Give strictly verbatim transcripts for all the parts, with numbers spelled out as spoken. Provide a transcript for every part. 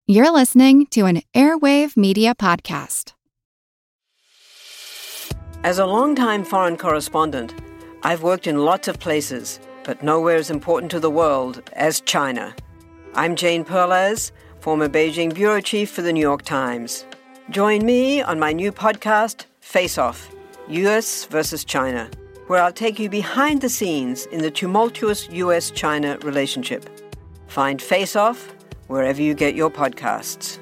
You're listening to an Airwave Media Podcast. As a longtime foreign correspondent, I've worked in lots of places, but nowhere as important to the world as China. I'm Jane Perlez, former Beijing bureau chief for the New York Times. Join me on my new podcast, Face Off, U S versus China, where I'll take you behind the scenes in the tumultuous U S China relationship. Find Face Off wherever you get your podcasts.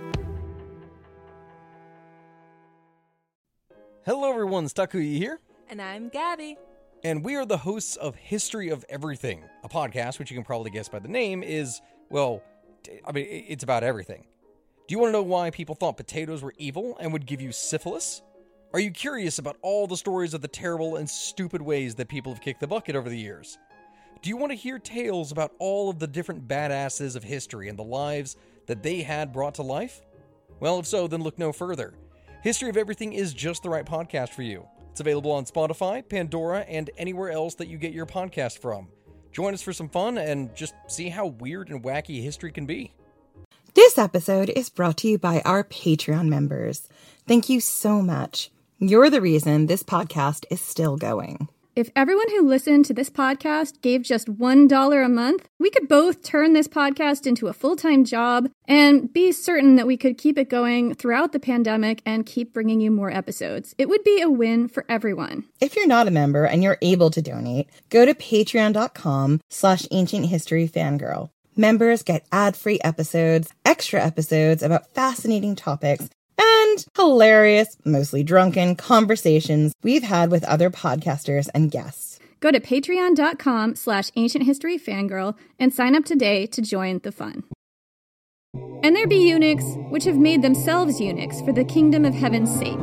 Hello everyone, Takuya here. And I'm Gabby. And we are the hosts of History of Everything, a podcast which you can probably guess by the name is, well, I mean, it's about everything. Do you want to know why people thought potatoes were evil and would give you syphilis? Are you curious about all the stories of the terrible and stupid ways that people have kicked the bucket over the years? Do you want to hear tales about all of the different badasses of history and the lives that they had brought to life? Well, if so, then look no further. History of Everything is just the right podcast for you. It's available on Spotify, Pandora, and anywhere else that you get your podcast from. Join us for some fun and just see how weird and wacky history can be. This episode is brought to you by our Patreon members. Thank you so much. You're the reason this podcast is still going. If everyone who listened to this podcast gave just one dollar a month, we could both turn this podcast into a full-time job and be certain that we could keep it going throughout the pandemic and keep bringing you more episodes. It would be a win for everyone. If you're not a member and you're able to donate, go to patreon.com slash ancient history fangirl. Members get ad-free episodes, extra episodes about fascinating topics, and hilarious, mostly drunken conversations we've had with other podcasters and guests. Go to patreon.com slash ancient history fangirl and sign up today to join the fun. And there be eunuchs, which have made themselves eunuchs for the kingdom of heaven's sake.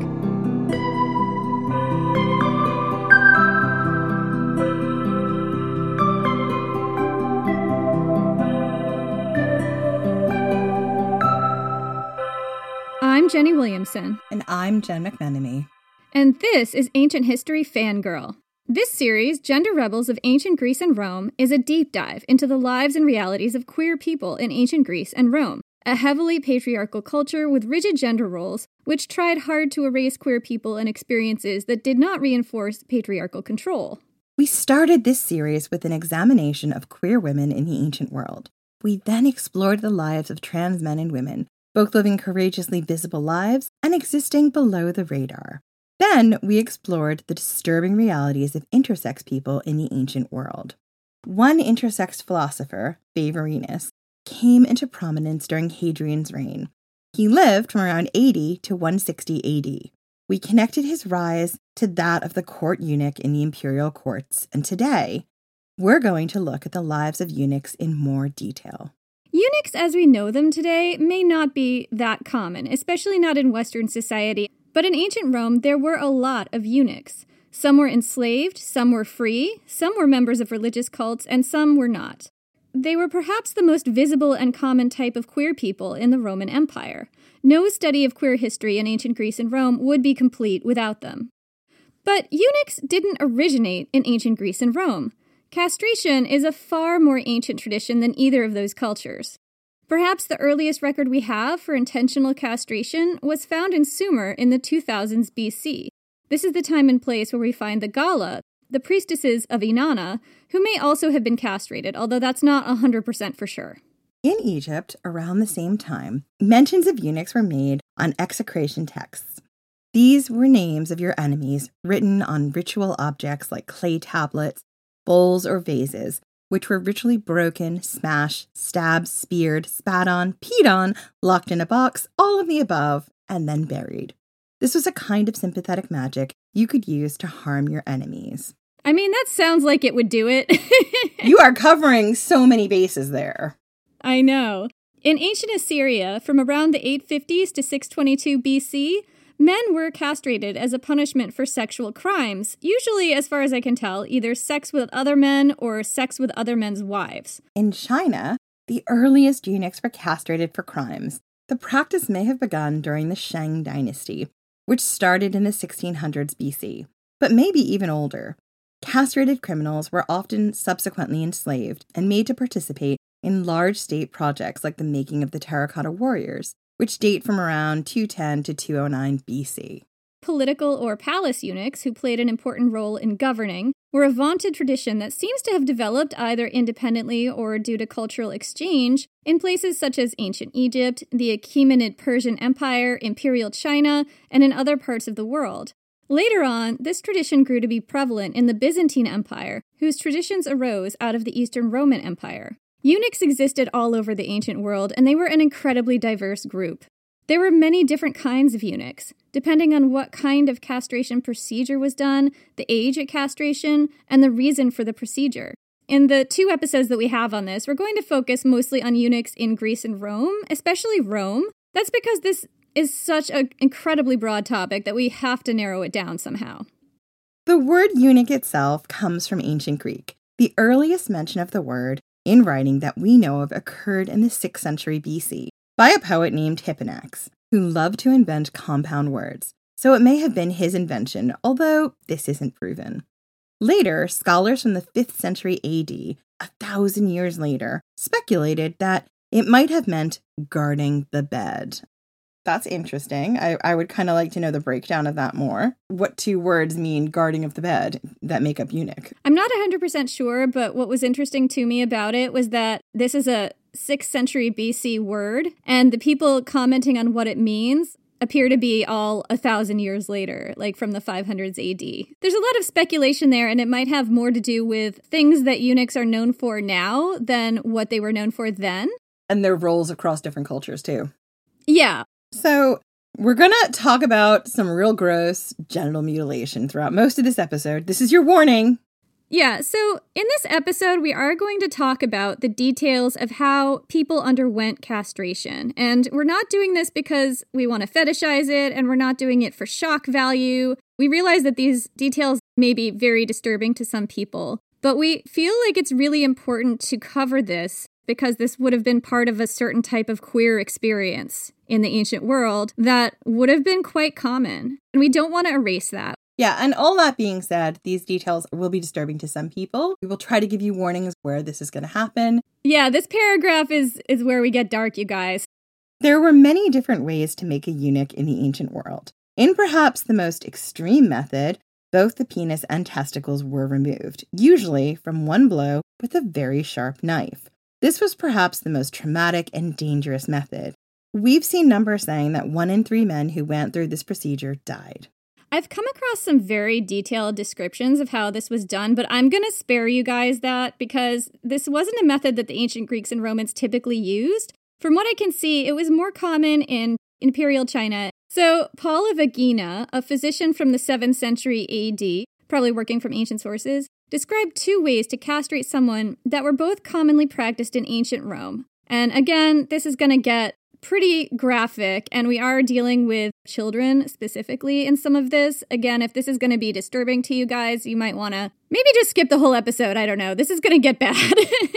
I'm Jenny Williamson. And I'm Jen McMenemy. And this is Ancient History Fangirl. This series, Gender Rebels of Ancient Greece and Rome, is a deep dive into the lives and realities of queer people in ancient Greece and Rome, a heavily patriarchal culture with rigid gender roles, which tried hard to erase queer people and experiences that did not reinforce patriarchal control. We started this series with an examination of queer women in the ancient world. We then explored the lives of trans men and women, both living courageously visible lives and existing below the radar. Then we explored the disturbing realities of intersex people in the ancient world. One intersex philosopher, Favorinus, came into prominence during Hadrian's reign. He lived from around eighty to one sixty A D. We connected his rise to that of the court eunuch in the imperial courts, and today, we're going to look at the lives of eunuchs in more detail. Eunuchs as we know them today may not be that common, especially not in Western society, but in ancient Rome there were a lot of eunuchs. Some were enslaved, some were free, some were members of religious cults, and some were not. They were perhaps the most visible and common type of queer people in the Roman Empire. No study of queer history in ancient Greece and Rome would be complete without them. But eunuchs didn't originate in ancient Greece and Rome. Castration is a far more ancient tradition than either of those cultures. Perhaps the earliest record we have for intentional castration was found in Sumer in the two thousands B C. This is the time and place where we find the Gala, the priestesses of Inanna, who may also have been castrated, although that's not one hundred percent for sure. In Egypt, around the same time, mentions of eunuchs were made on execration texts. These were names of your enemies written on ritual objects like clay tablets, bowls, or vases, which were ritually broken, smashed, stabbed, speared, spat on, peed on, locked in a box, all of the above, and then buried. This was a kind of sympathetic magic you could use to harm your enemies. I mean, that sounds like it would do it. You are covering so many bases there. I know. In ancient Assyria, from around the eight fifties to six twenty-two B C, men were castrated as a punishment for sexual crimes, usually, as far as I can tell, either sex with other men or sex with other men's wives. In China, the earliest eunuchs were castrated for crimes. The practice may have begun during the Shang dynasty, which started in the sixteen hundreds B C, but maybe even older. Castrated criminals were often subsequently enslaved and made to participate in large state projects like the making of the terracotta warriors, which date from around two ten to two oh nine B C. Political or palace eunuchs, who played an important role in governing, were a vaunted tradition that seems to have developed either independently or due to cultural exchange in places such as ancient Egypt, the Achaemenid Persian Empire, Imperial China, and in other parts of the world. Later on, this tradition grew to be prevalent in the Byzantine Empire, whose traditions arose out of the Eastern Roman Empire. Eunuchs existed all over the ancient world, and they were an incredibly diverse group. There were many different kinds of eunuchs, depending on what kind of castration procedure was done, the age of castration, and the reason for the procedure. In the two episodes that we have on this, we're going to focus mostly on eunuchs in Greece and Rome, especially Rome. That's because this is such an incredibly broad topic that we have to narrow it down somehow. The word eunuch itself comes from ancient Greek. The earliest mention of the word in writing that we know of occurred in the sixth century B C. by a poet named Hipponax, who loved to invent compound words, so it may have been his invention, although this isn't proven. Later, scholars from the fifth century A D, a thousand years later, speculated that it might have meant guarding the bed. That's interesting. I, I would kind of like to know the breakdown of that more. What two words mean guarding of the bed that make up eunuch? I'm not one hundred percent sure, but what was interesting to me about it was that this is a sixth century B C word, and the people commenting on what it means appear to be all a thousand years later, like from the five hundreds A D. There's a lot of speculation there, and it might have more to do with things that eunuchs are known for now than what they were known for then. And their roles across different cultures, too. Yeah. So we're going to talk about some real gross genital mutilation throughout most of this episode. This is your warning. Yeah, so in this episode, we are going to talk about the details of how people underwent castration. And we're not doing this because we want to fetishize it, and we're not doing it for shock value. We realize that these details may be very disturbing to some people, but we feel like it's really important to cover this because this would have been part of a certain type of queer experience in the ancient world that would have been quite common. And we don't want to erase that. Yeah, and all that being said, these details will be disturbing to some people. We will try to give you warnings where this is going to happen. Yeah, this paragraph is, is where we get dark, you guys. There were many different ways to make a eunuch in the ancient world. In perhaps the most extreme method, both the penis and testicles were removed, usually from one blow with a very sharp knife. This was perhaps the most traumatic and dangerous method. We've seen numbers saying that one in three men who went through this procedure died. I've come across some very detailed descriptions of how this was done, but I'm going to spare you guys that because this wasn't a method that the ancient Greeks and Romans typically used. From what I can see, it was more common in Imperial China. So Paul of Aegina, a physician from the seventh century A D, probably working from ancient sources, described two ways to castrate someone that were both commonly practiced in ancient Rome. And again, this is going to get pretty graphic, and we are dealing with children specifically in some of this. Again, if this is going to be disturbing to you guys, you might want to maybe just skip the whole episode. I don't know. This is going to get bad.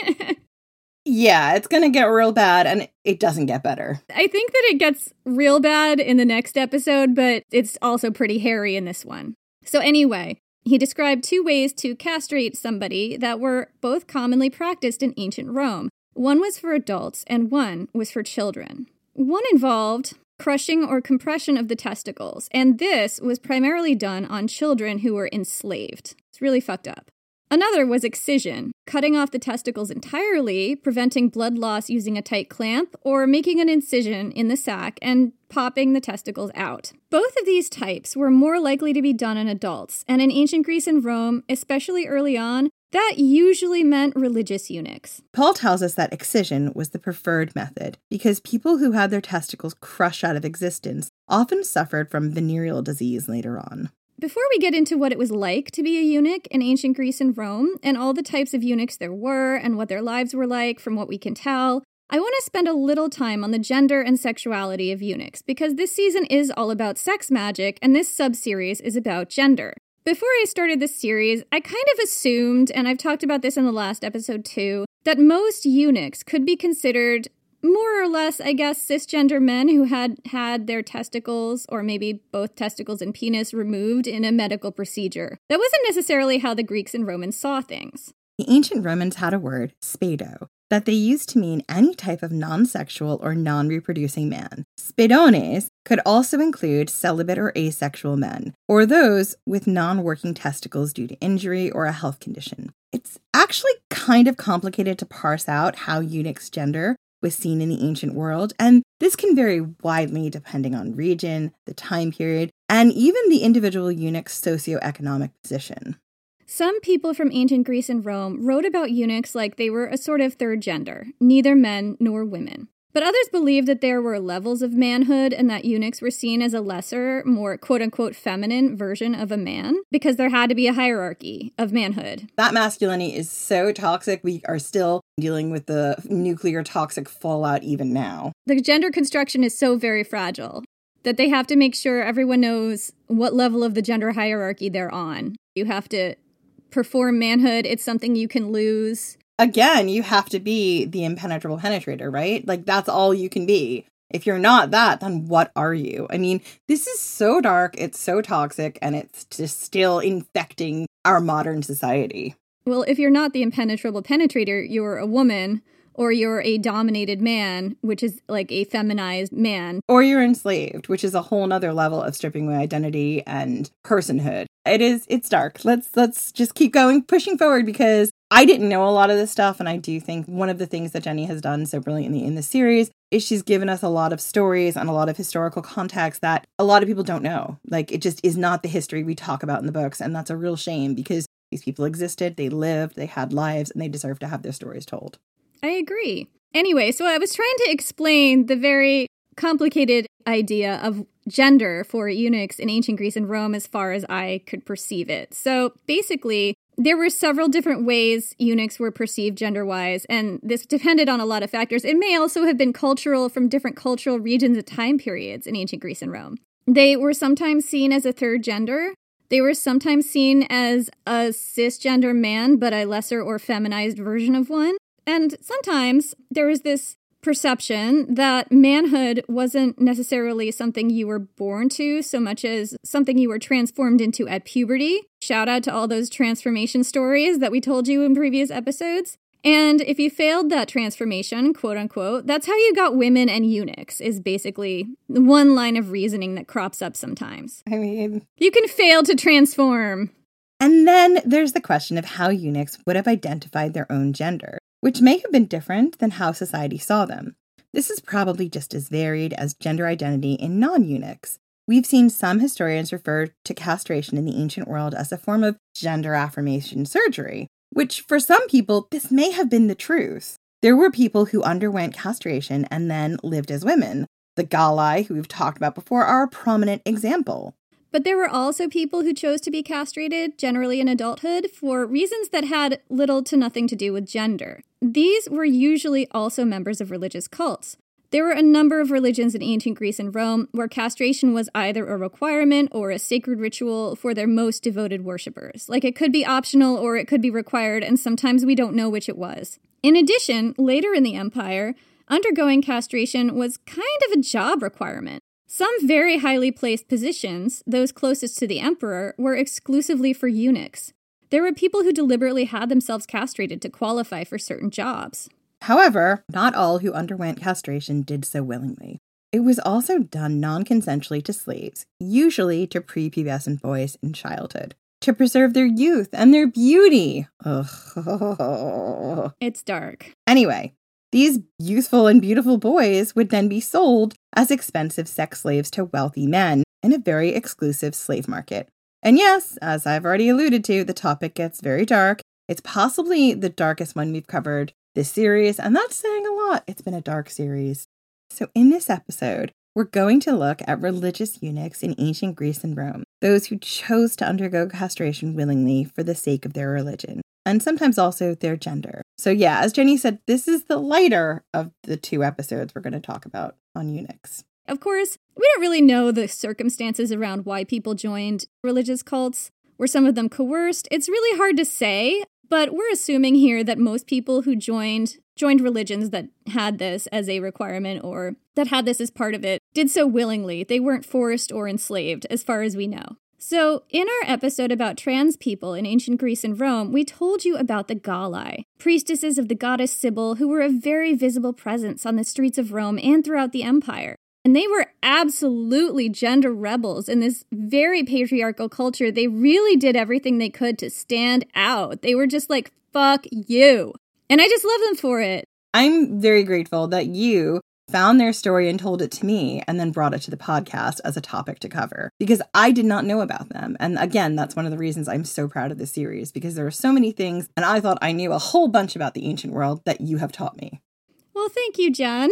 Yeah, it's going to get real bad, and it doesn't get better. I think that it gets real bad in the next episode, but it's also pretty hairy in this one. So anyway, he described two ways to castrate somebody that were both commonly practiced in ancient Rome. One was for adults, and one was for children. One involved crushing or compression of the testicles, and this was primarily done on children who were enslaved. It's really fucked up. Another was excision, cutting off the testicles entirely, preventing blood loss using a tight clamp, or making an incision in the sac and popping the testicles out. Both of these types were more likely to be done in adults, and in ancient Greece and Rome, especially early on, that usually meant religious eunuchs. Paul tells us that excision was the preferred method because people who had their testicles crushed out of existence often suffered from venereal disease later on. Before we get into what it was like to be a eunuch in ancient Greece and Rome, and all the types of eunuchs there were and what their lives were like from what we can tell, I want to spend a little time on the gender and sexuality of eunuchs because this season is all about sex magic and this sub-series is about gender. Before I started this series, I kind of assumed, and I've talked about this in the last episode too, that most eunuchs could be considered more or less, I guess, cisgender men who had had their testicles, or maybe both testicles and penis, removed in a medical procedure. That wasn't necessarily how the Greeks and Romans saw things. The ancient Romans had a word, spado, that they used to mean any type of non-sexual or non-reproducing man. Spadones could also include celibate or asexual men, or those with non-working testicles due to injury or a health condition. It's actually kind of complicated to parse out how eunuchs' gender was seen in the ancient world, and this can vary widely depending on region, the time period, and even the individual eunuch's socioeconomic position. Some people from ancient Greece and Rome wrote about eunuchs like they were a sort of third gender, neither men nor women. But others believed that there were levels of manhood and that eunuchs were seen as a lesser, more quote-unquote feminine version of a man because there had to be a hierarchy of manhood. That masculinity is so toxic, we are still dealing with the nuclear toxic fallout even now. The gender construction is so very fragile that they have to make sure everyone knows what level of the gender hierarchy they're on. You have to perform manhood. It's something you can lose. Again, you have to be the impenetrable penetrator, right? Like, that's all you can be. If you're not that, then what are you? I mean, this is so dark, it's so toxic, and it's just still infecting our modern society. Well, if you're not the impenetrable penetrator, you're a woman, or you're a dominated man, which is like a feminized man. Or you're enslaved, which is a whole nother level of stripping away identity and personhood. It is, it's dark. Let's let's just keep going, pushing forward, because I didn't know a lot of this stuff, and I do think one of the things that Jenny has done so brilliantly in the series is she's given us a lot of stories and a lot of historical context that a lot of people don't know. Like, it just is not the history we talk about in the books, and that's a real shame because these people existed, they lived, they had lives, and they deserve to have their stories told. I agree. Anyway, so I was trying to explain the very complicated idea of gender for eunuchs in ancient Greece and Rome as far as I could perceive it. So basically, there were several different ways eunuchs were perceived gender-wise, and this depended on a lot of factors. It may also have been cultural from different cultural regions and time periods in ancient Greece and Rome. They were sometimes seen as a third gender. They were sometimes seen as a cisgender man, but a lesser or feminized version of one. And sometimes there was this perception that manhood wasn't necessarily something you were born to so much as something you were transformed into at puberty. Shout out to all those transformation stories that we told you in previous episodes. And if you failed that transformation, quote unquote, that's how you got women and eunuchs, is basically one line of reasoning that crops up sometimes. I mean, you can fail to transform. And then there's the question of how eunuchs would have identified their own gender, which may have been different than how society saw them. This is probably just as varied as gender identity in non-eunuchs. We've seen some historians refer to castration in the ancient world as a form of gender affirmation surgery, which for some people, this may have been the truth. There were people who underwent castration and then lived as women. The Galai, who we've talked about before, are a prominent example. But there were also people who chose to be castrated, generally in adulthood, for reasons that had little to nothing to do with gender. These were usually also members of religious cults. There were a number of religions in ancient Greece and Rome where castration was either a requirement or a sacred ritual for their most devoted worshippers. Like, it could be optional or it could be required, and sometimes we don't know which it was. In addition, later in the empire, undergoing castration was kind of a job requirement. Some very highly placed positions, those closest to the emperor, were exclusively for eunuchs. There were people who deliberately had themselves castrated to qualify for certain jobs. However, not all who underwent castration did so willingly. It was also done non-consensually to slaves, usually to prepubescent boys in childhood, to preserve their youth and their beauty. Ugh. It's dark. Anyway, these youthful and beautiful boys would then be sold as expensive sex slaves to wealthy men in a very exclusive slave market. And yes, as I've already alluded to, the topic gets very dark. It's possibly the darkest one we've covered this series, and that's saying a lot. It's been a dark series. So in this episode, we're going to look at religious eunuchs in ancient Greece and Rome, those who chose to undergo castration willingly for the sake of their religion, and sometimes also their gender. So yeah, as Jenny said, this is the lighter of the two episodes we're going to talk about on eunuchs. Of course, we don't really know the circumstances around why people joined religious cults. Were some of them coerced? It's really hard to say, but we're assuming here that most people who joined joined religions that had this as a requirement or that had this as part of it did so willingly. They weren't forced or enslaved, as far as we know. So, in our episode about trans people in ancient Greece and Rome, we told you about the Galli, priestesses of the goddess Sibyl who were a very visible presence on the streets of Rome and throughout the empire. And they were absolutely gender rebels in this very patriarchal culture. They really did everything they could to stand out. They were just like, fuck you. And I just love them for it. I'm very grateful that you found their story and told it to me and then brought it to the podcast as a topic to cover, because I did not know about them. And again, that's one of the reasons I'm so proud of this series, because there are so many things, and I thought I knew a whole bunch about the ancient world that you have taught me. Well, thank you, Jen.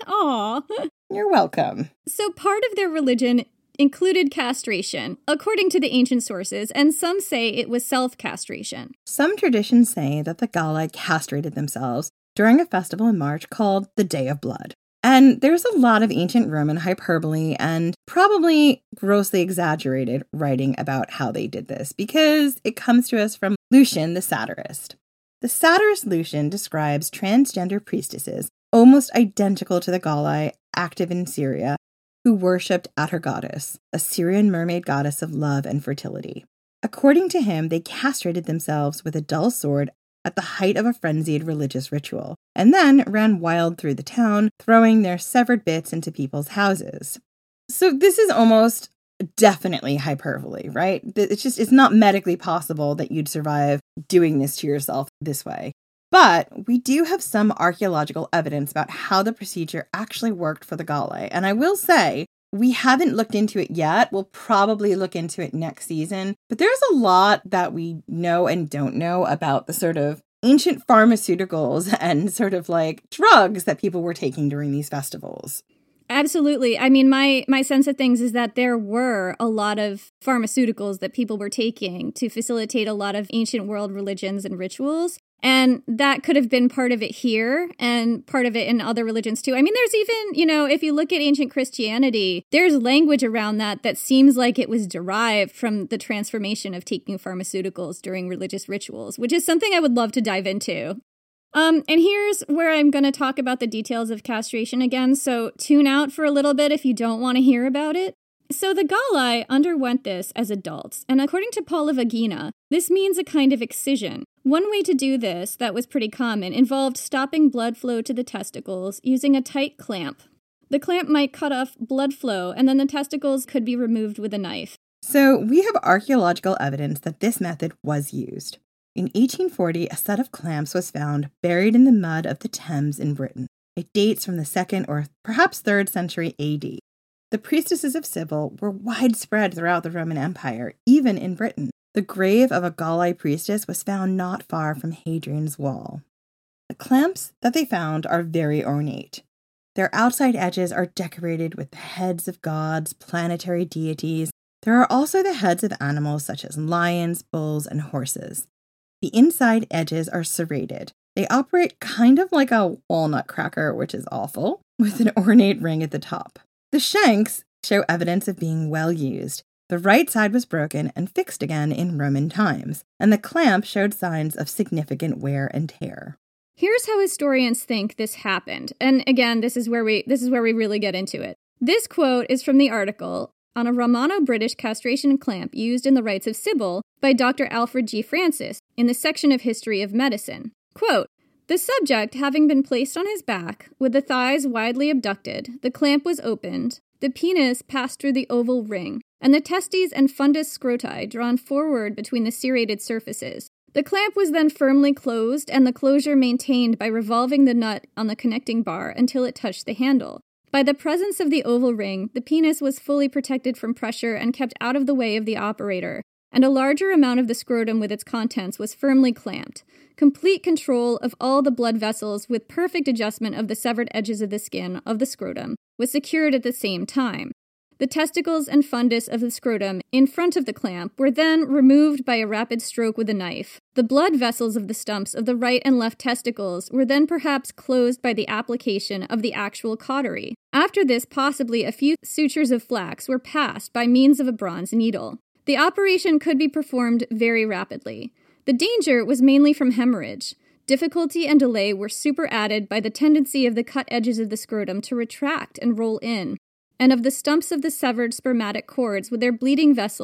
Aw. You're welcome. So part of their religion included castration, according to the ancient sources, and some say it was self-castration. Some traditions say that the Galli castrated themselves during a festival in March called the Day of Blood. And there's a lot of ancient Roman hyperbole and probably grossly exaggerated writing about how they did this, because it comes to us from Lucian the satirist. The satirist Lucian describes transgender priestesses, almost identical to the Galli active in Syria, who worshipped Atargatis, a Syrian mermaid goddess of love and fertility. According to him, they castrated themselves with a dull sword at the height of a frenzied religious ritual, and then ran wild through the town, throwing their severed bits into people's houses. So this is almost definitely hyperbole, right? It's just, it's not medically possible that you'd survive doing this to yourself this way. But we do have some archaeological evidence about how the procedure actually worked for the Galli. And I will say, we haven't looked into it yet. We'll probably look into it next season. But there's a lot that we know and don't know about the sort of ancient pharmaceuticals and sort of like drugs that people were taking during these festivals. Absolutely. I mean, my, my sense of things is that there were a lot of pharmaceuticals that people were taking to facilitate a lot of ancient world religions and rituals. And that could have been part of it here and part of it in other religions too. I mean, there's even, you know, if you look at ancient Christianity, there's language around that that seems like it was derived from the transformation of taking pharmaceuticals during religious rituals, which is something I would love to dive into. Um, and here's where I'm going to talk about the details of castration again, so tune out for a little bit if you don't want to hear about it. So the Galli underwent this as adults, and according to Paula Vagina, this means a kind of excision. One way to do this, that was pretty common, involved stopping blood flow to the testicles using a tight clamp. The clamp might cut off blood flow, and then the testicles could be removed with a knife. So we have archaeological evidence that this method was used. In eighteen forty, a set of clamps was found buried in the mud of the Thames in Britain. It dates from the second or perhaps third century A D. The priestesses of Sibyl were widespread throughout the Roman Empire, even in Britain. The grave of a Galli priestess was found not far from Hadrian's Wall. The clamps that they found are very ornate. Their outside edges are decorated with the heads of gods, planetary deities. There are also the heads of animals such as lions, bulls, and horses. The inside edges are serrated. They operate kind of like a walnut cracker, which is awful, with an ornate ring at the top. The shanks show evidence of being well used. The right side was broken and fixed again in Roman times, and the clamp showed signs of significant wear and tear. Here's how historians think this happened. And again, this is where we this is where we really get into it. This quote is from the article on a Romano-British castration clamp used in the rites of Sibyl by Doctor Alfred G. Francis in the section of History of Medicine. Quote, "The subject having been placed on his back, with the thighs widely abducted, the clamp was opened, the penis passed through the oval ring, and the testes and fundus scroti drawn forward between the serrated surfaces. The clamp was then firmly closed, and the closure maintained by revolving the nut on the connecting bar until it touched the handle. By the presence of the oval ring, the penis was fully protected from pressure and kept out of the way of the operator, and a larger amount of the scrotum with its contents was firmly clamped. Complete control of all the blood vessels with perfect adjustment of the severed edges of the skin of the scrotum was secured at the same time. The testicles and fundus of the scrotum in front of the clamp were then removed by a rapid stroke with a knife. The blood vessels of the stumps of the right and left testicles were then perhaps closed by the application of the actual cautery. After this, possibly a few sutures of flax were passed by means of a bronze needle. The operation could be performed very rapidly. The danger was mainly from hemorrhage. Difficulty and delay were superadded by the tendency of the cut edges of the scrotum to retract and roll in, and of the stumps of the severed spermatic cords with their bleeding vessels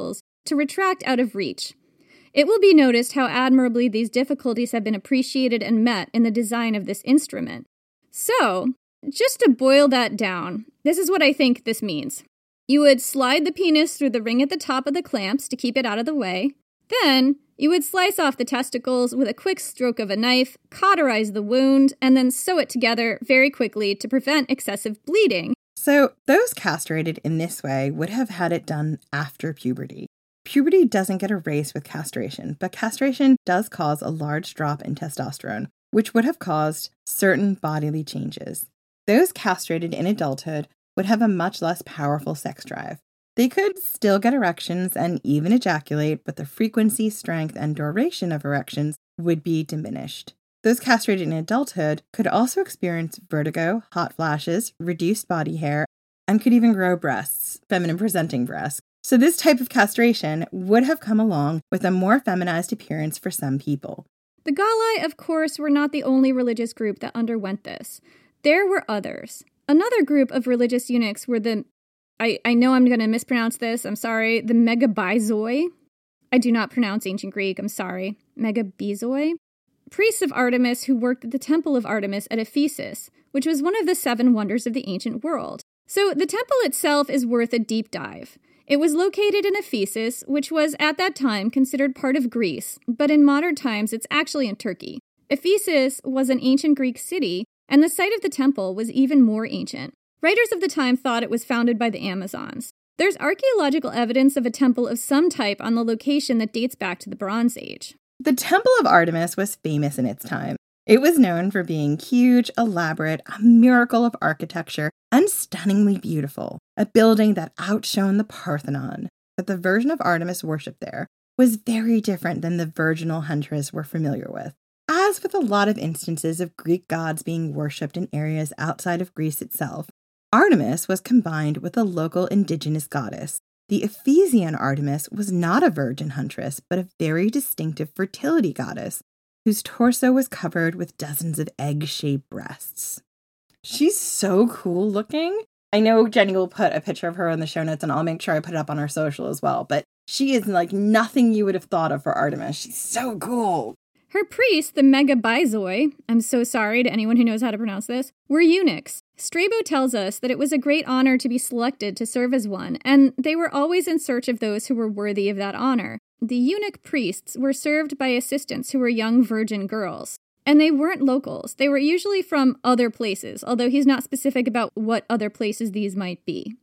to retract out of reach. It will be noticed how admirably these difficulties have been appreciated and met in the design of this instrument. So, just to boil that down, this is what I think this means. You would slide the penis through the ring at the top of the clamps to keep it out of the way. Then, you would slice off the testicles with a quick stroke of a knife, cauterize the wound, and then sew it together very quickly to prevent excessive bleeding. So, those castrated in this way would have had it done after puberty. Puberty doesn't get erased with castration, but castration does cause a large drop in testosterone, which would have caused certain bodily changes. Those castrated in adulthood would have a much less powerful sex drive. They could still get erections and even ejaculate, but the frequency, strength, and duration of erections would be diminished. Those castrated in adulthood could also experience vertigo, hot flashes, reduced body hair, and could even grow breasts, feminine presenting breasts. So this type of castration would have come along with a more feminized appearance for some people. The Galai, of course, were not the only religious group that underwent this. There were others. Another group of religious eunuchs were the, I, I know I'm going to mispronounce this, I'm sorry, the Megabyzoi. I do not pronounce ancient Greek, I'm sorry. Megabyzoi. Priests of Artemis who worked at the Temple of Artemis at Ephesus, which was one of the seven wonders of the ancient world. So the temple itself is worth a deep dive. It was located in Ephesus, which was at that time considered part of Greece, but in modern times it's actually in Turkey. Ephesus was an ancient Greek city, and the site of the temple was even more ancient. Writers of the time thought it was founded by the Amazons. There's archaeological evidence of a temple of some type on the location that dates back to the Bronze Age. The Temple of Artemis was famous in its time. It was known for being huge, elaborate, a miracle of architecture, and stunningly beautiful, a building that outshone the Parthenon. But the version of Artemis worshipped there was very different than the virginal huntress we're familiar with. As with a lot of instances of Greek gods being worshipped in areas outside of Greece itself, Artemis was combined with a local indigenous goddess. The Ephesian Artemis was not a virgin huntress, but a very distinctive fertility goddess, whose torso was covered with dozens of egg-shaped breasts. She's so cool looking. I know Jenny will put a picture of her in the show notes, and I'll make sure I put it up on our social as well, but she is like nothing you would have thought of for Artemis. She's so cool. Her priests, the Megabyzoi, I'm so sorry to anyone who knows how to pronounce this, were eunuchs. Strabo tells us that it was a great honor to be selected to serve as one, and they were always in search of those who were worthy of that honor. The eunuch priests were served by assistants who were young virgin girls, and they weren't locals. They were usually from other places, although he's not specific about what other places these might be.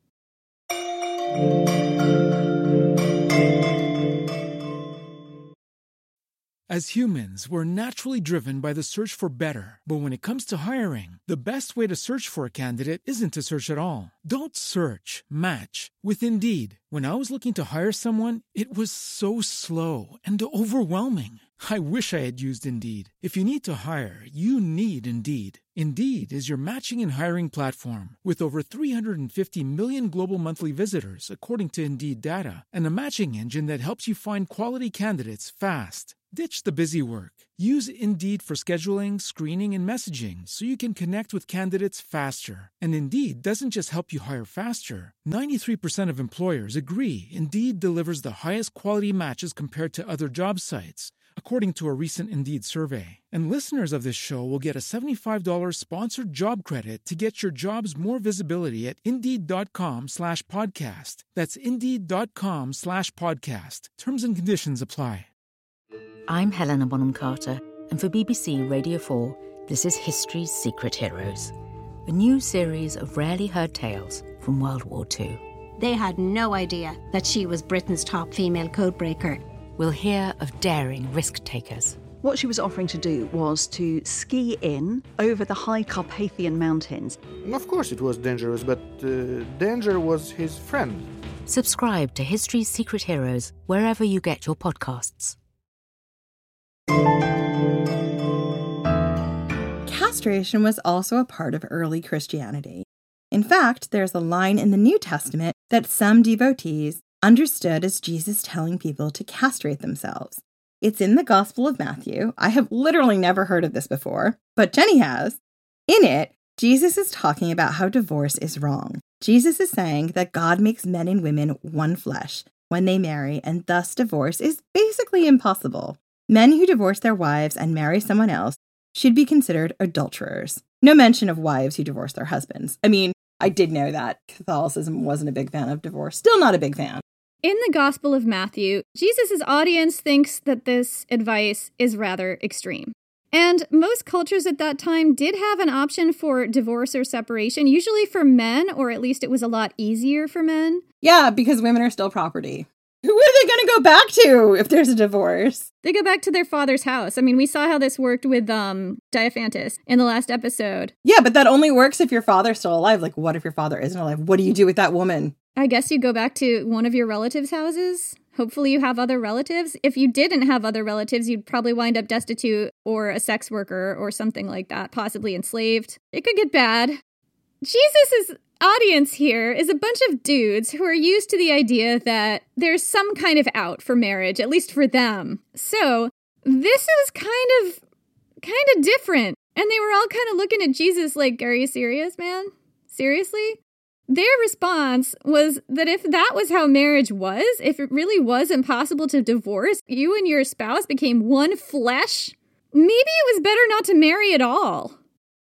As humans, we're naturally driven by the search for better. But when it comes to hiring, the best way to search for a candidate isn't to search at all. Don't search, match with Indeed. When I was looking to hire someone, it was so slow and overwhelming. I wish I had used Indeed. If you need to hire, you need Indeed. Indeed is your matching and hiring platform with over three hundred fifty million global monthly visitors, according to Indeed data, and a matching engine that helps you find quality candidates fast. Ditch the busy work. Use Indeed for scheduling, screening, and messaging so you can connect with candidates faster. And Indeed doesn't just help you hire faster. ninety-three percent of employers agree Indeed delivers the highest quality matches compared to other job sites, according to a recent Indeed survey. And listeners of this show will get a seventy-five dollars sponsored job credit to get your jobs more visibility at Indeed.com slash podcast. That's Indeed.com slash podcast. Terms and conditions apply. I'm Helena Bonham Carter, and for B B C Radio four, this is History's Secret Heroes, a new series of rarely heard tales from World War Two. They had no idea that she was Britain's top female codebreaker. We'll hear of daring risk-takers. What she was offering to do was to ski in over the high Carpathian Mountains. Of course it was dangerous, but uh, danger was his friend. Subscribe to History's Secret Heroes wherever you get your podcasts. Castration was also a part of early Christianity. In fact, there's a line in the New Testament that some devotees understood as Jesus telling people to castrate themselves. It's in the Gospel of Matthew. I have literally never heard of this before, but Jenny has. In it, Jesus is talking about how divorce is wrong. Jesus is saying that God makes men and women one flesh. when they marry, and thus divorce is basically impossible. Men who divorce their wives and marry someone else should be considered adulterers. No mention of wives who divorce their husbands. I mean, I did know that Catholicism wasn't a big fan of divorce. Still not a big fan. In the Gospel of Matthew, Jesus' audience thinks that this advice is rather extreme. And most cultures at that time did have an option for divorce or separation, usually for men, or at least it was a lot easier for men. Yeah, because women are still property. Who are they going to go back to if there's a divorce? They go back to their father's house. I mean, we saw how this worked with um, Diophantus in the last episode. Yeah, but that only works if your father's still alive. Like, what if your father isn't alive? What do you do with that woman? I guess you go back to one of your relatives' houses. Hopefully you have other relatives. If you didn't have other relatives, you'd probably wind up destitute or a sex worker or something like that, possibly enslaved. It could get bad. Jesus' audience here is a bunch of dudes who are used to the idea that there's some kind of out for marriage, at least for them. So this was kind of, kind of different. And they were all kind of looking at Jesus like, are you serious, man? Seriously? Their response was that if that was how marriage was, if it really was impossible to divorce, you and your spouse became one flesh, maybe it was better not to marry at all.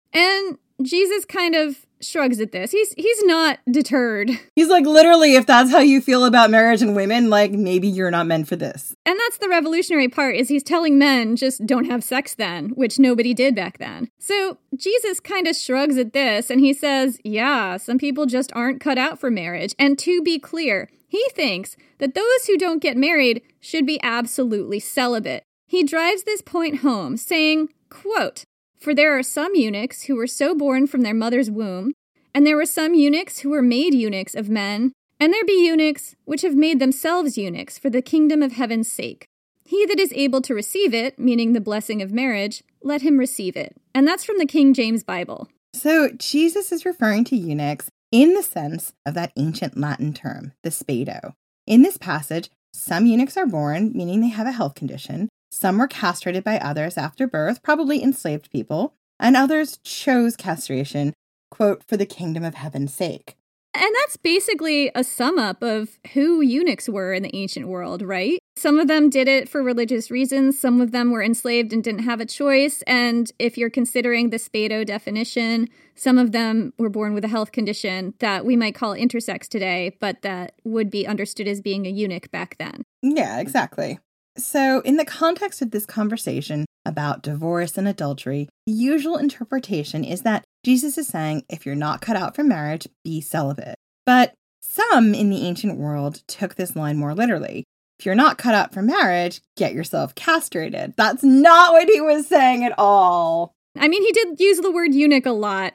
And Jesus kind of shrugs at this. He's he's not deterred. He's like, literally, if that's how you feel about marriage and women, like, maybe you're not meant for this. And that's the revolutionary part, is he's telling men just don't have sex then, which nobody did back then. So Jesus kind of shrugs at this and he says, yeah, some people just aren't cut out for marriage. And to be clear, he thinks that those who don't get married should be absolutely celibate. He drives this point home, saying, quote, "For there are some eunuchs who were so born from their mother's womb, and there were some eunuchs who were made eunuchs of men, and there be eunuchs which have made themselves eunuchs for the kingdom of heaven's sake. He that is able to receive it," meaning the blessing of marriage, "let him receive it." And that's from the King James Bible. So Jesus is referring to eunuchs in the sense of that ancient Latin term, the spado. In this passage, some eunuchs are born, meaning they have a health condition. Some were castrated by others after birth, probably enslaved people, and others chose castration, quote, "for the kingdom of heaven's sake." And that's basically a sum up of who eunuchs were in the ancient world, right? Some of them did it for religious reasons. Some of them were enslaved and didn't have a choice. And if you're considering the Spado definition, some of them were born with a health condition that we might call intersex today, but that would be understood as being a eunuch back then. Yeah, exactly. So in the context of this conversation about divorce and adultery, the usual interpretation is that Jesus is saying, if you're not cut out for marriage, be celibate. But some in the ancient world took this line more literally. If you're not cut out for marriage, get yourself castrated. That's not what he was saying at all. I mean, he did use the word eunuch a lot.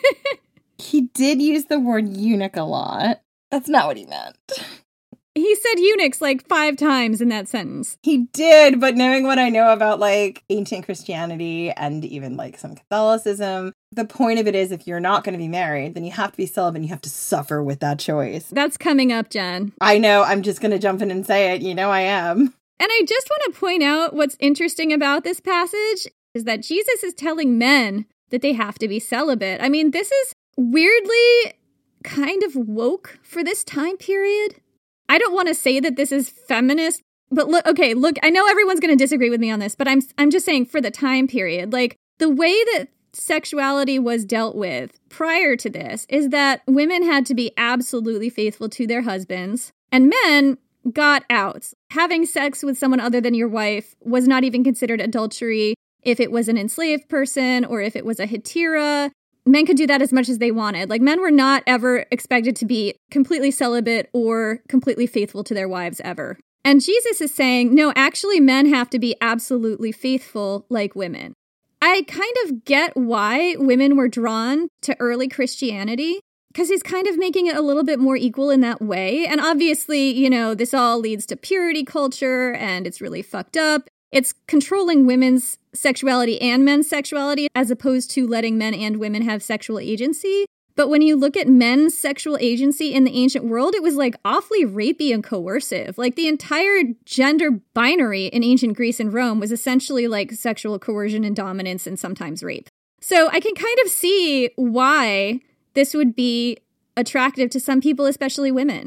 He did use the word eunuch a lot. That's not what he meant. He said eunuchs like five times in that sentence. He did, but knowing what I know about like ancient Christianity and even like some Catholicism, the point of it is if you're not going to be married, then you have to be celibate and you have to suffer with that choice. That's coming up, Jen. I know. I'm just going to jump in and say it. You know I am. And I just want to point out what's interesting about this passage is that Jesus is telling men that they have to be celibate. I mean, this is weirdly kind of woke for this time period. I don't want to say that this is feminist, but look, okay, look, I know everyone's going to disagree with me on this, but I'm I'm just saying for the time period, like the way that sexuality was dealt with prior to this is that women had to be absolutely faithful to their husbands and men got outs. Having sex with someone other than your wife was not even considered adultery if it was an enslaved person or if it was a hetera. Men could do that as much as they wanted. Like, men were not ever expected to be completely celibate or completely faithful to their wives ever. And Jesus is saying, no, actually, men have to be absolutely faithful like women. I kind of get why women were drawn to early Christianity, because he's kind of making it a little bit more equal in that way. And obviously, you know, this all leads to purity culture, and it's really fucked up. It's controlling women's sexuality and men's sexuality as opposed to letting men and women have sexual agency. But when you look at men's sexual agency in the ancient world, it was like awfully rapey and coercive. Like the entire gender binary in ancient Greece and Rome was essentially like sexual coercion and dominance and sometimes rape. So I can kind of see why this would be attractive to some people, especially women.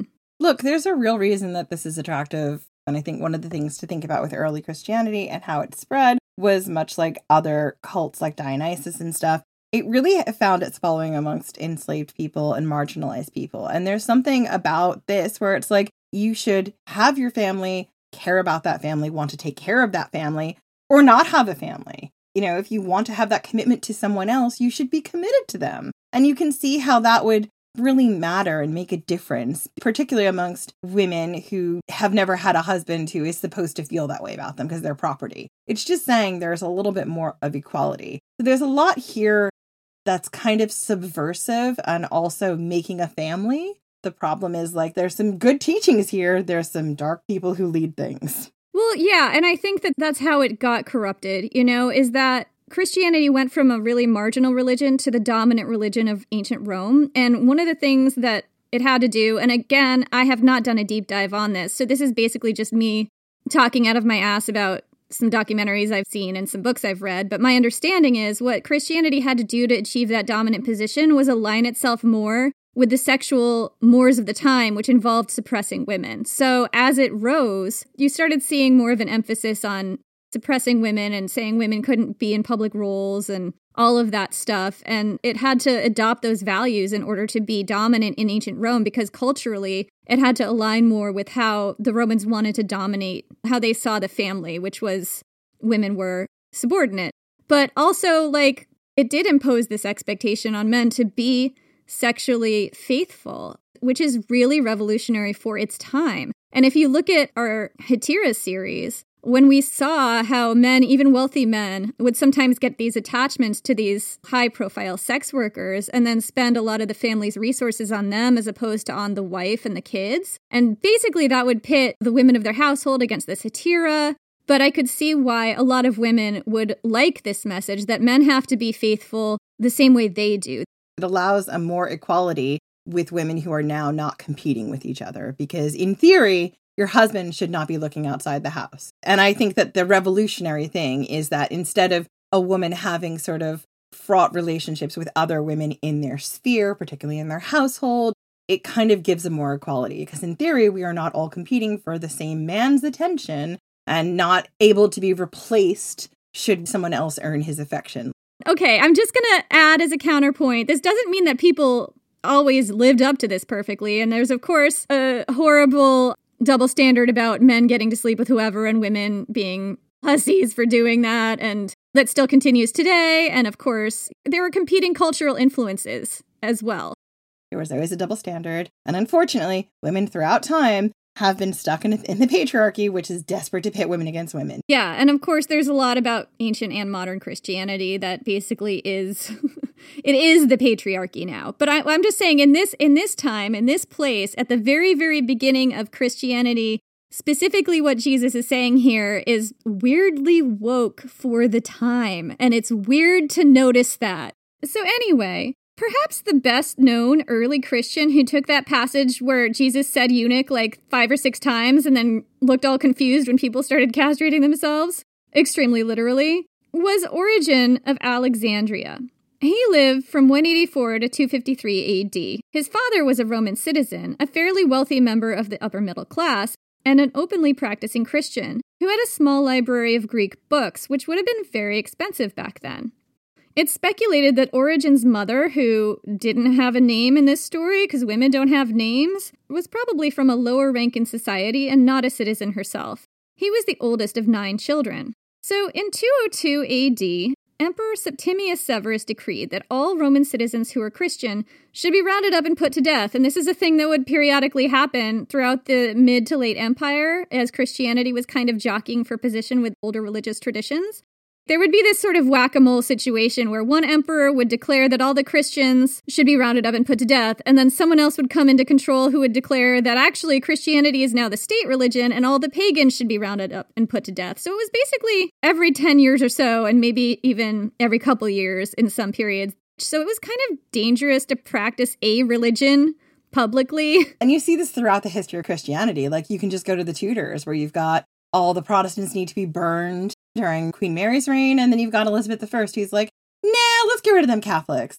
Look, there's a real reason that this is attractive. And I think one of the things to think about with early Christianity and how it spread was much like other cults like Dionysus and stuff. It really found its following amongst enslaved people and marginalized people. And there's something about this where it's like, you should have your family, care about that family, want to take care of that family, or not have a family. You know, if you want to have that commitment to someone else, you should be committed to them. And you can see how that would really matter and make a difference, particularly amongst women who have never had a husband who is supposed to feel that way about them because they're property. It's just saying there's a little bit more of equality. So there's a lot here that's kind of subversive and also making a family. The problem is, like, there's some good teachings here. There's some dark people who lead things. Well, yeah, and I think that that's how it got corrupted, you know, is that Christianity went from a really marginal religion to the dominant religion of ancient Rome. And one of the things that it had to do, and again, I have not done a deep dive on this, so this is basically just me talking out of my ass about some documentaries I've seen and some books I've read, but my understanding is what Christianity had to do to achieve that dominant position was align itself more with the sexual mores of the time, which involved suppressing women. So as it rose, you started seeing more of an emphasis on suppressing women and saying women couldn't be in public roles and all of that stuff. And it had to adopt those values in order to be dominant in ancient Rome, because culturally it had to align more with how the Romans wanted to dominate, how they saw the family, which was women were subordinate. But also, like, it did impose this expectation on men to be sexually faithful, which is really revolutionary for its time. And if you look at our Hetera series, when we saw how men, even wealthy men, would sometimes get these attachments to these high-profile sex workers and then spend a lot of the family's resources on them as opposed to on the wife and the kids. And basically that would pit the women of their household against this Hetera. But I could see why a lot of women would like this message that men have to be faithful the same way they do. It allows a more equality with women who are now not competing with each other, because in theory, your husband should not be looking outside the house. And I think that the revolutionary thing is that instead of a woman having sort of fraught relationships with other women in their sphere, particularly in their household, it kind of gives them more equality. Because in theory, we are not all competing for the same man's attention and not able to be replaced should someone else earn his affection. Okay, I'm just going to add as a counterpoint, this doesn't mean that people always lived up to this perfectly. And there's, of course, a horrible double standard about men getting to sleep with whoever and women being hussies for doing that. And that still continues today. And of course, there were competing cultural influences as well. There was always a double standard. And unfortunately, women throughout time have been stuck in, in the patriarchy, which is desperate to pit women against women. Yeah, and of course there's a lot about ancient and modern Christianity that basically is, it is the patriarchy now. But I, I'm just saying in this in this time, in this place, at the very, very beginning of Christianity, specifically what Jesus is saying here is weirdly woke for the time. And it's weird to notice that. So anyway, perhaps the best known early Christian who took that passage where Jesus said eunuch like five or six times and then looked all confused when people started castrating themselves, extremely literally, was Origen of Alexandria. He lived from one eighty-four to two fifty-three A D. His father was a Roman citizen, a fairly wealthy member of the upper middle class, and an openly practicing Christian who had a small library of Greek books, which would have been very expensive back then. It's speculated that Origen's mother, who didn't have a name in this story because women don't have names, was probably from a lower rank in society and not a citizen herself. He was the oldest of nine children. So in two oh two A D, Emperor Septimius Severus decreed that all Roman citizens who were Christian should be rounded up and put to death. And this is a thing that would periodically happen throughout the mid to late empire as Christianity was kind of jockeying for position with older religious traditions. There would be this sort of whack-a-mole situation where one emperor would declare that all the Christians should be rounded up and put to death, and then someone else would come into control who would declare that actually Christianity is now the state religion and all the pagans should be rounded up and put to death. So it was basically every ten years or so, and maybe even every couple years in some periods. So it was kind of dangerous to practice a religion publicly. And you see this throughout the history of Christianity. Like, you can just go to the Tudors, where you've got all the Protestants need to be burned during Queen Mary's reign, and then you've got Elizabeth the First, who's like, nah, let's get rid of them Catholics.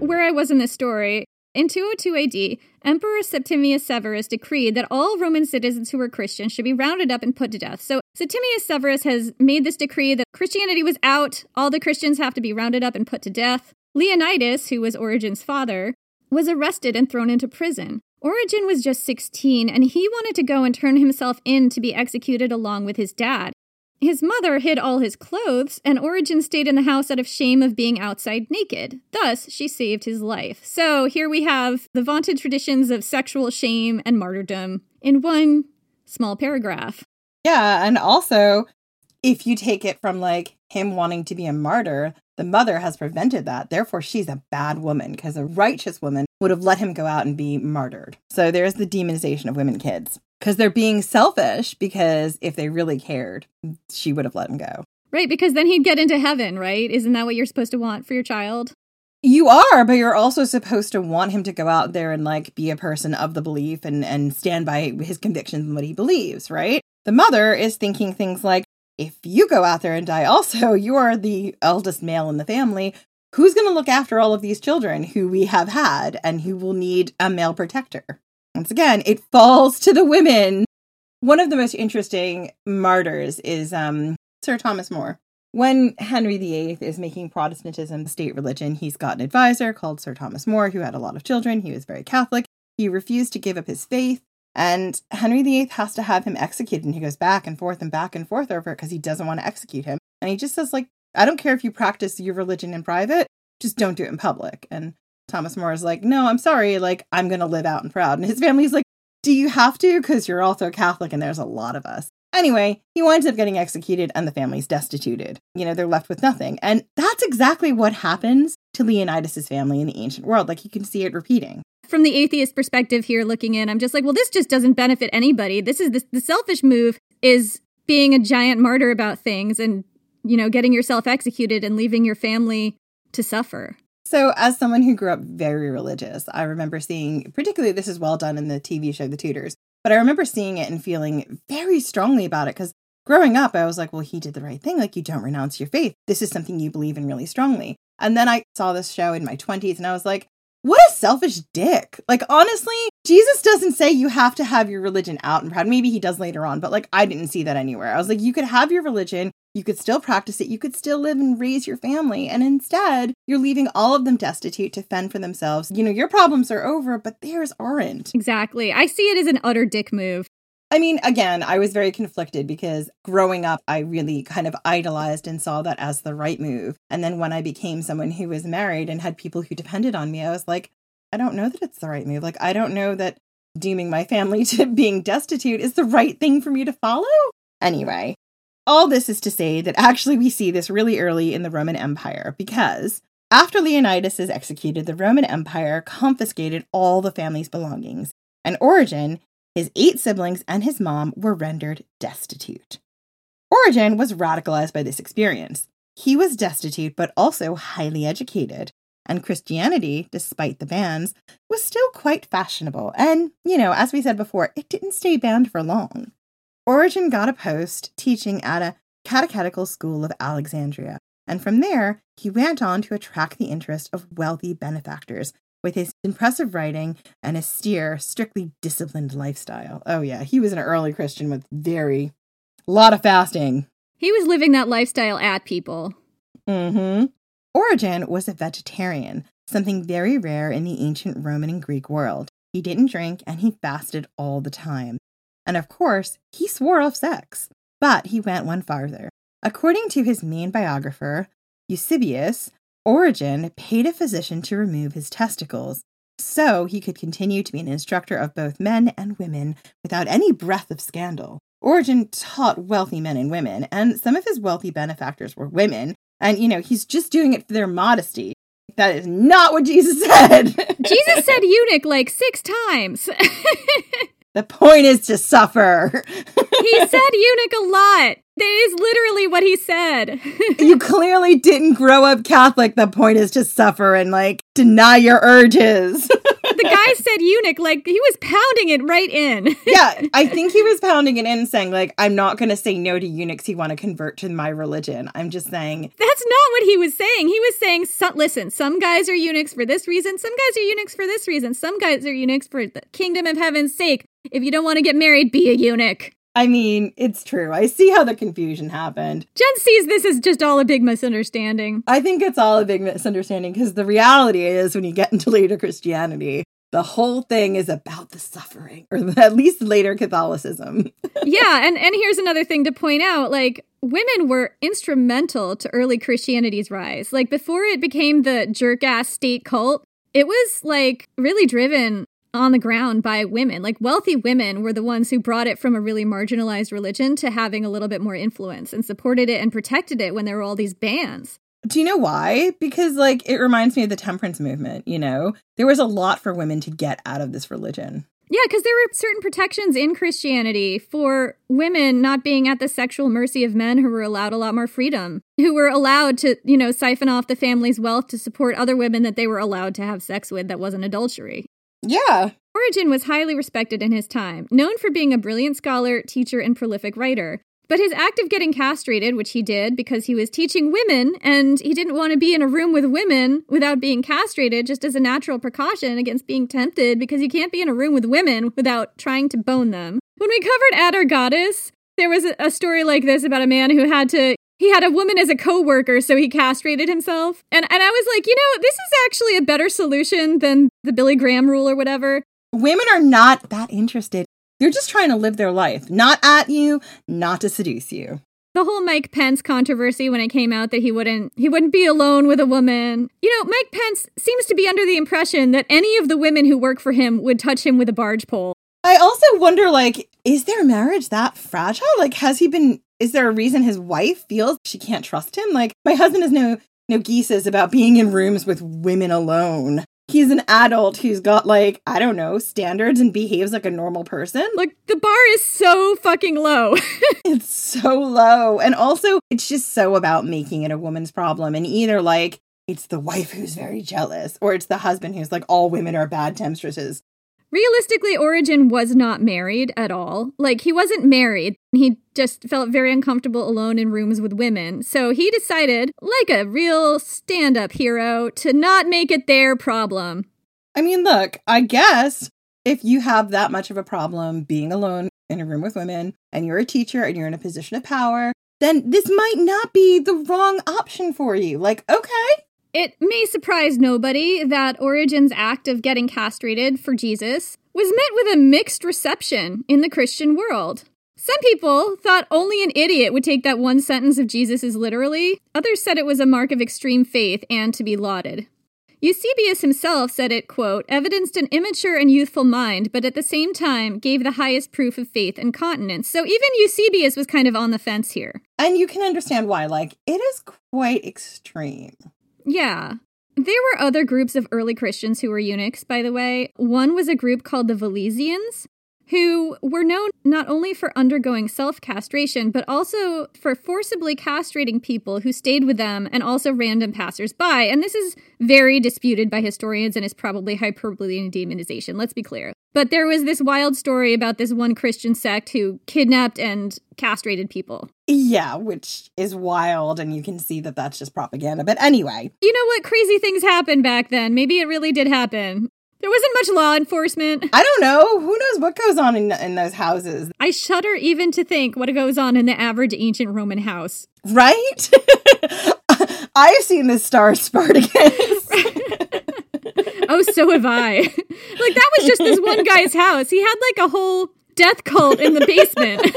where I was in this story. In two oh two A D, Emperor Septimius Severus decreed that all Roman citizens who were Christian should be rounded up and put to death. So Septimius Severus has made this decree that Christianity was out, all the Christians have to be rounded up and put to death. Leonidas, who was Origen's father, was arrested and thrown into prison. Origen was just sixteen, and he wanted to go and turn himself in to be executed along with his dad. His mother hid all his clothes, and Origen stayed in the house out of shame of being outside naked. Thus, she saved his life. So here we have the vaunted traditions of sexual shame and martyrdom in one small paragraph. Yeah, and also, if you take it from, like, him wanting to be a martyr, the mother has prevented that. Therefore, she's a bad woman, because a righteous woman would have let him go out and be martyred. So there's the demonization of women kids. Because they're being selfish, because if they really cared, she would have let him go. Right, because then he'd get into heaven, right? Isn't that what you're supposed to want for your child? You are, but you're also supposed to want him to go out there and, like, be a person of the belief and, and stand by his convictions and what he believes, right? The mother is thinking things like, if you go out there and die also, you are the eldest male in the family. Who's going to look after all of these children who we have had and who will need a male protector? Once again, it falls to the women. One of the most interesting martyrs is um, Sir Thomas More. When Henry the Eighth is making Protestantism the state religion, he's got an advisor called Sir Thomas More who had a lot of children. He was very Catholic. He refused to give up his faith. And Henry the Eighth has to have him executed. And he goes back and forth and back and forth over it because he doesn't want to execute him. And he just says, like, I don't care if you practice your religion in private, just don't do it in public. And Thomas More is like, no, I'm sorry, like, I'm going to live out and proud. And his family's like, do you have to? Because you're also Catholic and there's a lot of us. Anyway, he winds up getting executed and the family's destituted. You know, they're left with nothing. And that's exactly what happens to Leonidas's family in the ancient world. Like, you can see it repeating. From the atheist perspective here looking in, I'm just like, well, this just doesn't benefit anybody. This is the, the selfish move is being a giant martyr about things and, you know, getting yourself executed and leaving your family to suffer. So as someone who grew up very religious, I remember seeing, particularly this is well done in the T V show The Tudors, but I remember seeing it and feeling very strongly about it because growing up, I was like, well, he did the right thing. Like, you don't renounce your faith. This is something you believe in really strongly. And then I saw this show in my twenties and I was like, what a selfish dick. Like, honestly, Jesus doesn't say you have to have your religion out and proud. Maybe he does later on, but like, I didn't see that anywhere. I was like, you could have your religion. You could still practice it. You could still live and raise your family. And instead, you're leaving all of them destitute to fend for themselves. You know, your problems are over, but theirs aren't. Exactly. I see it as an utter dick move. I mean, again, I was very conflicted because growing up, I really kind of idolized and saw that as the right move. And then when I became someone who was married and had people who depended on me, I was like, I don't know that it's the right move. Like, I don't know that dooming my family to being destitute is the right thing for me to follow. Anyway. All this is to say that actually we see this really early in the Roman Empire because after Leonidas is executed, the Roman Empire confiscated all the family's belongings, and Origen, his eight siblings, and his mom were rendered destitute. Origen was radicalized by this experience. He was destitute, but also highly educated, and Christianity, despite the bans, was still quite fashionable, and, you know, as we said before, it didn't stay banned for long. Origen got a post teaching at a catechetical school of Alexandria, and from there, he went on to attract the interest of wealthy benefactors with his impressive writing and austere, strictly disciplined lifestyle. Oh yeah, he was an early Christian with very, a lot of fasting. He was living that lifestyle at people. Mm-hmm. Origen was a vegetarian, something very rare in the ancient Roman and Greek world. He didn't drink, and he fasted all the time. And of course, he swore off sex. But he went one farther. According to his main biographer, Eusebius, Origen paid a physician to remove his testicles, so he could continue to be an instructor of both men and women without any breath of scandal. Origen taught wealthy men and women, and some of his wealthy benefactors were women, and, you know, he's just doing it for their modesty. That is not what Jesus said. Jesus said eunuch like six times. The point is to suffer. He said eunuch a lot. That is literally what he said. You clearly didn't grow up Catholic. The point is to suffer and, like, deny your urges. the guy said eunuch, like he was pounding it right in. Yeah, I think he was pounding it in saying, like, I'm not going to say no to eunuchs who want to convert to my religion. I'm just saying. That's not what he was saying. He was saying, so, listen, some guys are eunuchs for this reason. Some guys are eunuchs for this reason. Some guys are eunuchs for the kingdom of heaven's sake. If you don't want to get married, be a eunuch. I mean, it's true. I see how the confusion happened. Jen sees this as just all a big misunderstanding. I think it's all a big misunderstanding because the reality is when you get into later Christianity, the whole thing is about the suffering, or at least later Catholicism. Yeah, and, and here's another thing to point out. Like, women were instrumental to early Christianity's rise. Like, before it became the jerk-ass state cult, it was, like, really driven on the ground by women. Like, wealthy women were the ones who brought it from a really marginalized religion to having a little bit more influence and supported it and protected it when there were all these bans. Do you know why? Because, like, it reminds me of the temperance movement, you know? There was a lot for women to get out of this religion. Yeah, because there were certain protections in Christianity for women not being at the sexual mercy of men who were allowed a lot more freedom, who were allowed to, you know, siphon off the family's wealth to support other women that they were allowed to have sex with that wasn't adultery. Yeah. Origen was highly respected in his time, known for being a brilliant scholar, teacher, and prolific writer. But his act of getting castrated, which he did because he was teaching women, and he didn't want to be in a room with women without being castrated, just as a natural precaution against being tempted, because you can't be in a room with women without trying to bone them. When we covered Atargatis, there was a, a story like this about a man who had to He had a woman as a co-worker, so he castrated himself. And and I was like, you know, this is actually a better solution than the Billy Graham rule or whatever. Women are not that interested. They're just trying to live their life. Not at you, not to seduce you. The whole Mike Pence controversy when it came out that he wouldn't he wouldn't be alone with a woman. You know, Mike Pence seems to be under the impression that any of the women who work for him would touch him with a barge pole. I also wonder, like, is their marriage that fragile? Like, has he been... Is there a reason his wife feels she can't trust him? Like, my husband has no no geeses about being in rooms with women alone. He's an adult who's got, like, I don't know, standards and behaves like a normal person. Like, the bar is so fucking low. It's so low. And also, it's just so about making it a woman's problem. And either, like, it's the wife who's very jealous, or it's the husband who's like, all women are bad temptresses. Realistically, Origen was not married at all. Like, he wasn't married. He just felt very uncomfortable alone in rooms with women. So he decided, like a real stand-up hero, to not make it their problem. I mean, look, I guess if you have that much of a problem being alone in a room with women, and you're a teacher and you're in a position of power, then this might not be the wrong option for you. Like, okay. It may surprise nobody that Origen's act of getting castrated for Jesus was met with a mixed reception in the Christian world. Some people thought only an idiot would take that one sentence of Jesus as literally. Others said it was a mark of extreme faith and to be lauded. Eusebius himself said it, quote, evidenced an immature and youthful mind, but at the same time gave the highest proof of faith and continence. So even Eusebius was kind of on the fence here. And you can understand why. Like, it is quite extreme. Yeah. There were other groups of early Christians who were eunuchs, by the way. One was a group called the Valesians, who were known not only for undergoing self-castration, but also for forcibly castrating people who stayed with them and also random passersby. And this is very disputed by historians and is probably hyperbole and demonization, let's be clear. But there was this wild story about this one Christian sect who kidnapped and castrated people. Yeah, which is wild, and you can see that that's just propaganda. But anyway. You know what? Crazy things happened back then. Maybe it really did happen. There wasn't much law enforcement. I don't know. Who knows what goes on in, in those houses? I shudder even to think what goes on in the average ancient Roman house. Right? I've seen the Star Spartacus. Oh, so have I. Like, that was just this one guy's house. He had, like, a whole death cult in the basement.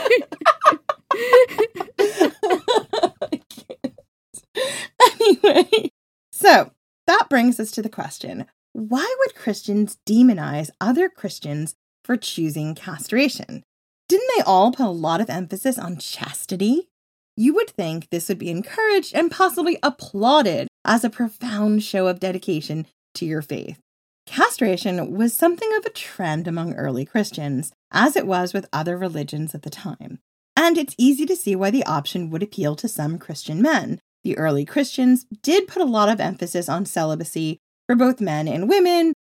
Anyway, so that brings us to the question. Why would Christians demonize other Christians for choosing castration? Didn't they all put a lot of emphasis on chastity? You would think this would be encouraged and possibly applauded as a profound show of dedication to your faith. Castration was something of a trend among early Christians, as it was with other religions at the time. And it's easy to see why the option would appeal to some Christian men. The early Christians did put a lot of emphasis on celibacy for both men and women,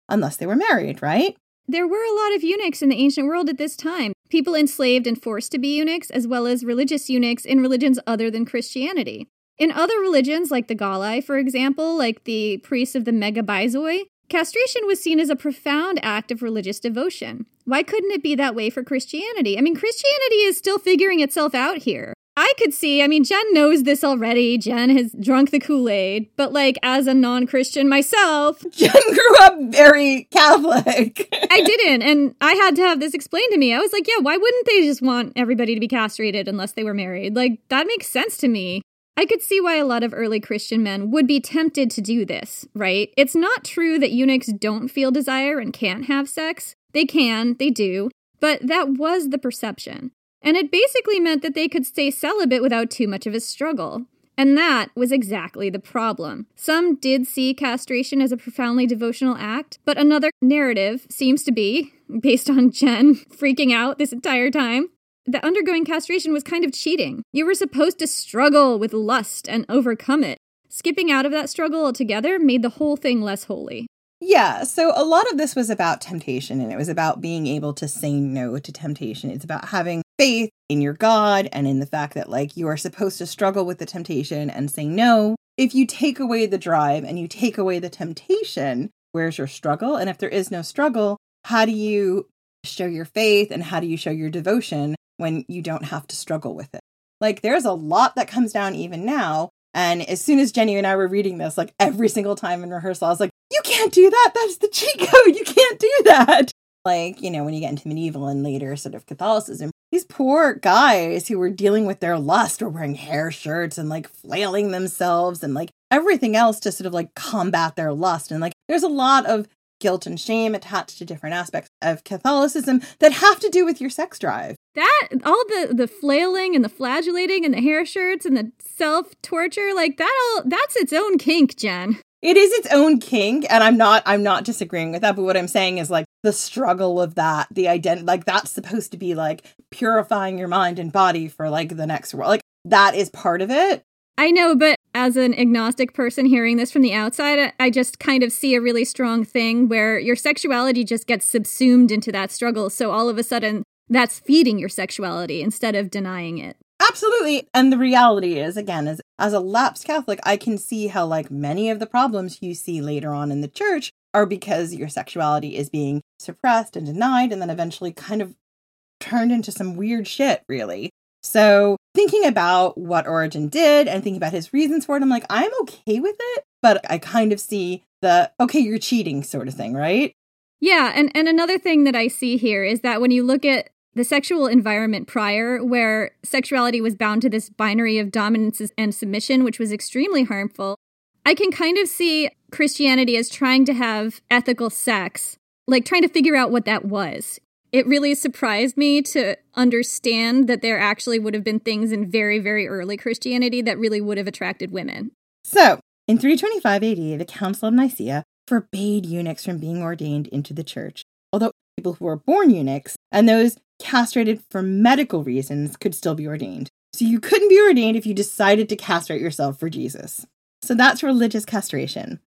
unless they were married, right? There were a lot of eunuchs in the ancient world at this time. People enslaved and forced to be eunuchs, as well as religious eunuchs in religions other than Christianity. In other religions, like the Galai, for example, like the priests of the Megabaizoi, castration was seen as a profound act of religious devotion. Why couldn't it be that way for Christianity? I mean, Christianity is still figuring itself out here. I could see, I mean, Jen knows this already. Jen has drunk the Kool-Aid. But, like, as a non-Christian myself... Jen grew up very Catholic. I didn't, and I had to have this explained to me. I was like, yeah, why wouldn't they just want everybody to be castrated unless they were married? Like, that makes sense to me. I could see why a lot of early Christian men would be tempted to do this, right? It's not true that eunuchs don't feel desire and can't have sex. They can, they do. But that was the perception. And it basically meant that they could stay celibate without too much of a struggle. And that was exactly the problem. Some did see castration as a profoundly devotional act, but another narrative seems to be, based on Jen freaking out this entire time, that undergoing castration was kind of cheating. You were supposed to struggle with lust and overcome it. Skipping out of that struggle altogether made the whole thing less holy. Yeah, so a lot of this was about temptation, and it was about being able to say no to temptation. It's about having faith in your God and in the fact that, like, you are supposed to struggle with the temptation and say no. If you take away the drive and you take away the temptation, where's your struggle? And if there is no struggle, how do you show your faith and how do you show your devotion when you don't have to struggle with it? Like, there's a lot that comes down even now. And as soon as Jenny and I were reading this, like, every single time in rehearsal, I was like, you can't do that. That's the cheat code. You can't do that. Like, you know, when you get into medieval and later sort of Catholicism, these poor guys who were dealing with their lust were wearing hair shirts and, like, flailing themselves and, like, everything else to sort of, like, combat their lust. And, like, there's a lot of guilt and shame attached to different aspects of Catholicism that have to do with your sex drive. That, all the, the flailing and the flagellating and the hair shirts and the self-torture, like, that all, that's its own kink, Jen. It is its own kink, and I'm not I'm not disagreeing with that, but what I'm saying is, like, the struggle of that, the identity, like, that's supposed to be, like, purifying your mind and body for, like, the next world. Like, that is part of it. I know, but as an agnostic person hearing this from the outside, I just kind of see a really strong thing where your sexuality just gets subsumed into that struggle, so all of a sudden, that's feeding your sexuality instead of denying it. Absolutely. And the reality is, again, as, as a lapsed Catholic, I can see how, like, many of the problems you see later on in the church are because your sexuality is being suppressed and denied and then eventually kind of turned into some weird shit, really. So thinking about what Origen did and thinking about his reasons for it, I'm like, I'm okay with it, but I kind of see the, okay, you're cheating sort of thing, right? Yeah. And, and another thing that I see here is that when you look at the sexual environment prior, where sexuality was bound to this binary of dominance and submission, which was extremely harmful, I can kind of see Christianity as trying to have ethical sex, like trying to figure out what that was. It really surprised me to understand that there actually would have been things in very, very early Christianity that really would have attracted women. So, in three twenty-five A D, the Council of Nicaea forbade eunuchs from being ordained into the church, although people who were born eunuchs and those castrated for medical reasons could still be ordained. So you couldn't be ordained if you decided to castrate yourself for Jesus. So that's religious castration.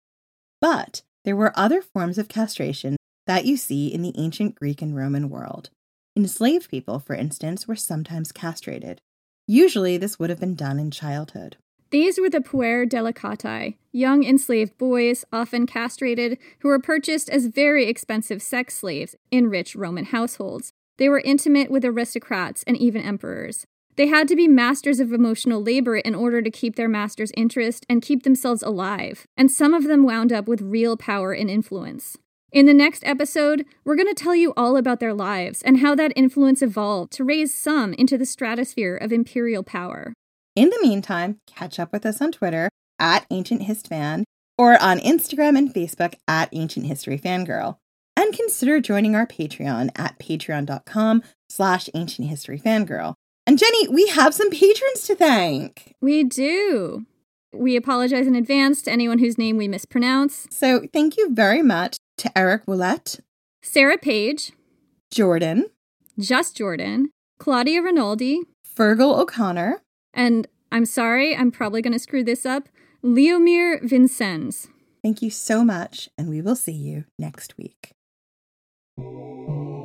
But there were other forms of castration that you see in the ancient Greek and Roman world. Enslaved people, for instance, were sometimes castrated. Usually this would have been done in childhood. These were the puer delicatae, young enslaved boys, often castrated, who were purchased as very expensive sex slaves in rich Roman households. They were intimate with aristocrats and even emperors. They had to be masters of emotional labor in order to keep their master's interest and keep themselves alive, and some of them wound up with real power and influence. In the next episode, we're going to tell you all about their lives and how that influence evolved to raise some into the stratosphere of imperial power. In the meantime, catch up with us on Twitter at Ancient Hist Fan or on Instagram and Facebook at Ancient History Fangirl. And consider joining our Patreon at patreon.com slash ancient history fangirl. And Jenny, we have some patrons to thank. We do. We apologize in advance to anyone whose name we mispronounce. So thank you very much to Eric Willett, Sarah Page, Jordan, Just Jordan, Claudia Rinaldi, Fergal O'Connor, and I'm sorry, I'm probably going to screw this up, Leomir Vincennes. Thank you so much, and we will see you next week.